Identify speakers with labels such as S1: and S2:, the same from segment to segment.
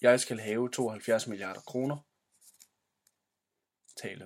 S1: Jeg skal have 72 milliarder kroner. Tale.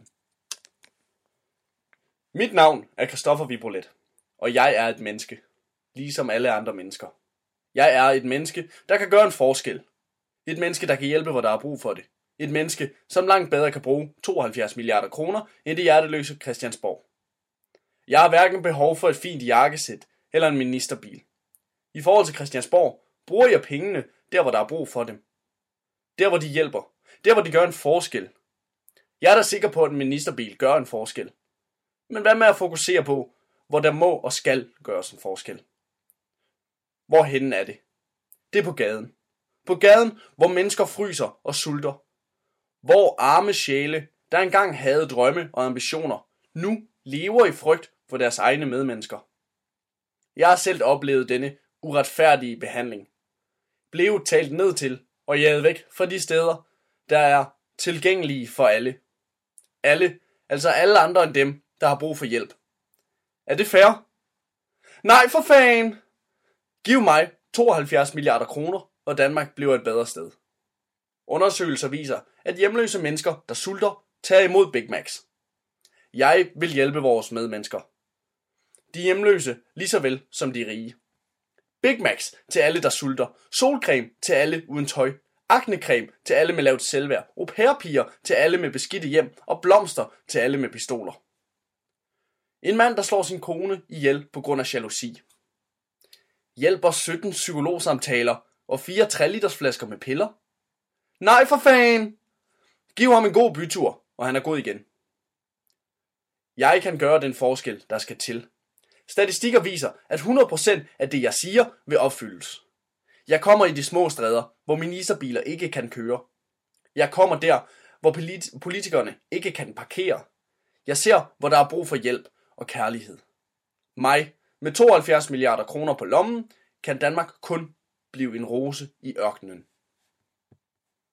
S1: Mit navn er Christoffer Vibrolet, og jeg er et menneske, ligesom alle andre mennesker. Jeg er et menneske, der kan gøre en forskel. Et menneske, der kan hjælpe, hvor der er brug for det. Et menneske, som langt bedre kan bruge 72 milliarder kroner, end det hjerteløse Christiansborg. Jeg har hverken behov for et fint jakkesæt eller en ministerbil. I forhold til Christiansborg bruger jeg pengene der, hvor der er brug for dem. Der, hvor de hjælper. Der, hvor de gør en forskel. Jeg er da sikker på, at en ministerbil gør en forskel. Men hvad med at fokusere på, hvor der må og skal gøres en forskel? Hvorhenne er det? Det er på gaden. På gaden, hvor mennesker fryser og sulter. Hvor arme sjæle, der engang havde drømme og ambitioner, nu lever i frygt for deres egne medmennesker. Jeg har selv oplevet denne uretfærdige behandling. Blev talt ned til og jaget væk fra de steder, der er tilgængelige for alle. Alle, altså alle andre end dem, der har brug for hjælp. Er det fair? Nej, for fanden! Giv mig 72 milliarder kroner, og Danmark bliver et bedre sted. Undersøgelser viser, at hjemløse mennesker, der sulter, tager imod Big Macs. Jeg vil hjælpe vores medmennesker. De hjemløse lige så vel som de rige. Big Macs til alle, der sulter. Solcreme til alle uden tøj. Aknecreme til alle med lavt selvværd. Au pair-piger til alle med beskidte hjem. Og blomster til alle med pistoler. En mand, der slår sin kone ihjel på grund af jalousi. Hjælper 17 psykologsamtaler og 4 3-liters flasker med piller. Nej, for fanden! Giv ham en god bytur, og han er god igen. Jeg kan gøre den forskel, der skal til. Statistikker viser, at 100% af det, jeg siger, vil opfyldes. Jeg kommer i de små stræder, hvor ministerbiler ikke kan køre. Jeg kommer der, hvor politikerne ikke kan parkere. Jeg ser, hvor der er brug for hjælp og kærlighed. Mig, med 72 milliarder kroner på lommen, kan Danmark kun blive en rose i ørkenen.